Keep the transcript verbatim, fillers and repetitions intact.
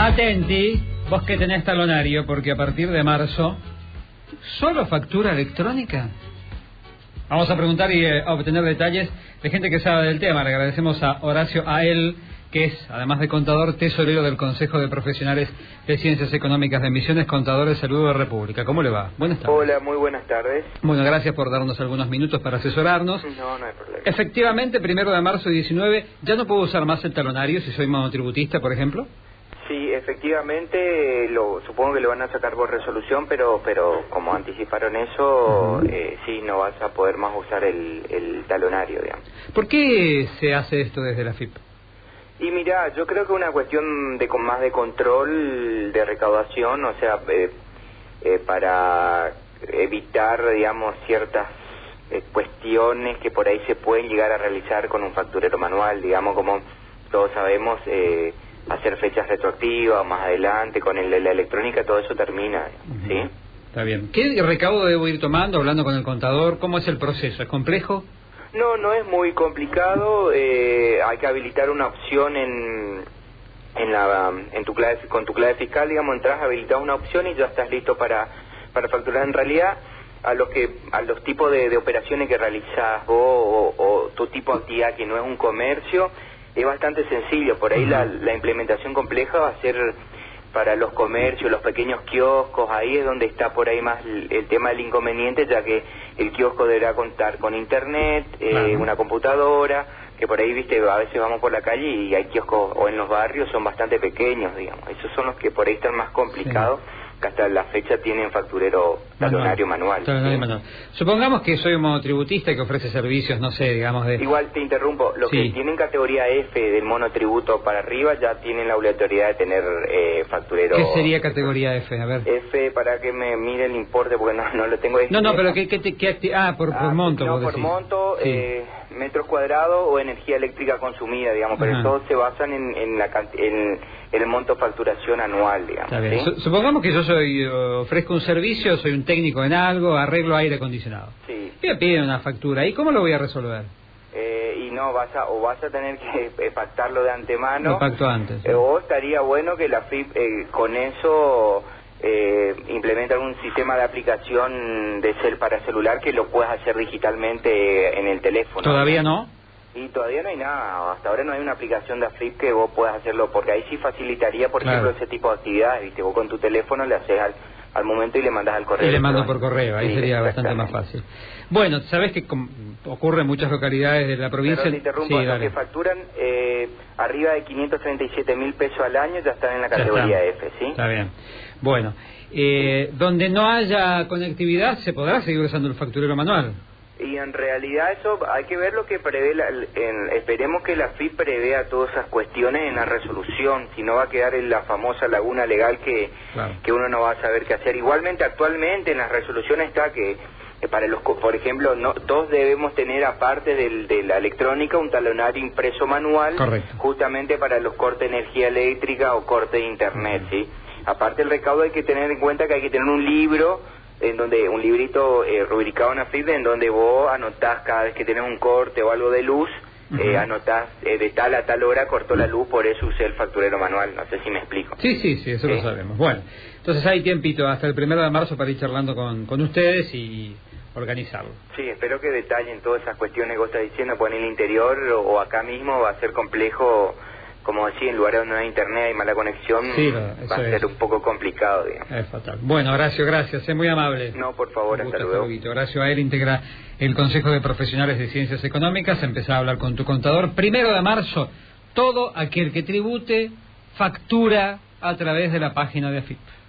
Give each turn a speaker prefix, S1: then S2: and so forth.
S1: Atenti, vos que tenés talonario, porque a partir de marzo, ¿solo factura electrónica? Vamos a preguntar y eh, a obtener detalles de gente que sabe del tema. Le agradecemos a Horacio Ael, que es, además de contador, tesorero del Consejo de Profesionales de Ciencias Económicas de Misiones, contador de Salud de República. ¿Cómo le va? Buenas tardes.
S2: Hola, muy buenas tardes.
S1: Bueno, gracias por darnos algunos minutos para asesorarnos.
S2: No, no hay problema.
S1: Efectivamente, primero de marzo diecinueve, ¿ya no puedo usar más el talonario si soy monotributista, por ejemplo?
S2: Sí, efectivamente, lo, supongo que lo van a sacar por resolución, pero pero como anticiparon eso, uh-huh. eh, sí, no vas a poder más usar el, el talonario, digamos.
S1: ¿Por qué se hace esto desde la F I P?
S2: Y mira, yo creo que una cuestión de con más de control, de recaudación, o sea, eh, eh, para evitar, digamos, ciertas eh, cuestiones que por ahí se pueden llegar a realizar con un facturero manual, digamos, como todos sabemos, eh, hacer fechas retroactivas más adelante, con el, la electrónica, todo eso termina, ¿sí? Uh-huh.
S1: Está bien. ¿Qué recaudo debo ir tomando, hablando con el contador? ¿Cómo es el proceso? ¿Es complejo?
S2: No, no es muy complicado. Eh, hay que habilitar una opción en en la en tu clave, con tu clave fiscal, digamos, entras, habilitas una opción y ya estás listo para para facturar. En realidad, a los que a los tipos de, de operaciones que realizas vos o, o tu tipo de actividad que no es un comercio, es bastante sencillo. Por ahí uh-huh. la, la implementación compleja va a ser para los comercios, los pequeños kioscos. Ahí es donde está por ahí más el, el tema del inconveniente, ya que el kiosco deberá contar con internet, eh, uh-huh. una computadora, que por ahí, viste, a veces vamos por la calle y hay kioscos, o en los barrios son bastante pequeños, digamos. Esos son los que por ahí están más complicados. Sí. Que hasta la fecha tienen facturero talonario manual.
S1: Talonario
S2: ¿sí?
S1: manual. Supongamos que soy un monotributista que ofrece servicios, no sé, digamos de...
S2: Igual te interrumpo, los sí. que tienen categoría F del monotributo para arriba ya tienen la obligatoriedad de tener eh, facturero...
S1: ¿Qué sería categoría F? A ver.
S2: F, para que me mire el importe, porque no, no lo tengo...
S1: No, no, pero ¿qué, qué, qué, qué Ah, por,
S2: ah,
S1: por monto.
S2: No,
S1: vos
S2: por
S1: decís.
S2: monto,
S1: sí.
S2: eh, metros cuadrados o energía eléctrica consumida, digamos, pero todos se basan en, en, la, en, en el monto facturación anual, digamos.
S1: Está bien.
S2: ¿sí?
S1: Supongamos que yo soy ofrezco un servicio, soy un técnico en algo, arreglo aire acondicionado.
S2: Sí.
S1: Me piden una factura, ¿y cómo lo voy a resolver?
S2: Eh, y no, vas a, o vas a tener que eh, pactarlo de antemano.
S1: Lo pacto antes.
S2: Eh, o estaría bueno que la F I P eh, con eso eh, implemente algún sistema de aplicación de cel para celular que lo puedas hacer digitalmente en el teléfono.
S1: ¿Todavía no?
S2: Y todavía no hay nada, hasta ahora no hay una aplicación de F I P que vos puedas hacerlo, porque ahí sí facilitaría, por claro. ejemplo, ese tipo de actividades, ¿viste? Vos con tu teléfono le haces al, al momento y le mandas al correo.
S1: Y le mando por correo, ahí
S2: sí,
S1: sería bastante más fácil. Bueno, sabés que ocurre en muchas localidades de la provincia...
S2: Pero te interrumpo,
S1: sí,
S2: los que facturan eh, arriba de quinientos treinta y siete mil pesos al año ya están en la categoría F, ¿sí?
S1: Está bien. Bueno, eh, donde no haya conectividad, ¿se podrá seguir usando el facturero manual?
S2: Y en realidad eso hay que ver lo que prevé, la, en, esperemos que la F I P prevea todas esas cuestiones en la resolución, si no va a quedar en la famosa laguna legal que, claro. que uno no va a saber qué hacer. Igualmente actualmente en las resoluciones está que eh, para los, por ejemplo, no, todos debemos tener aparte del, de la electrónica un talonario impreso manual.
S1: Correcto.
S2: Justamente para los cortes de energía eléctrica o corte de internet, uh-huh. ¿sí? Aparte del recaudo hay que tener en cuenta que hay que tener un libro en donde un librito eh, rubricado en la F I P en donde vos anotás cada vez que tenés un corte o algo de luz, uh-huh. eh, anotás eh, de tal a tal hora cortó la luz, por eso usé el facturero manual. No sé si me explico.
S1: Sí, sí, sí, eso ¿Sí? lo sabemos. Bueno, entonces hay tiempito hasta el primero de marzo para ir charlando con, con ustedes y organizarlo.
S2: Sí, espero que detallen todas esas cuestiones que vos estás diciendo, pues en el interior o, o acá mismo va a ser complejo. Como decía, en lugares donde no hay internet, hay mala conexión, sí, va a ser es. un poco complicado, digamos.
S1: Es fatal. Bueno, Horacio, gracias, es muy amable.
S2: No, por favor, hasta luego.
S1: Horacio Ael integra el Consejo de Profesionales de Ciencias Económicas. Empezá a hablar con tu contador. Primero de marzo, todo aquel que tribute factura a través de la página de A F I P.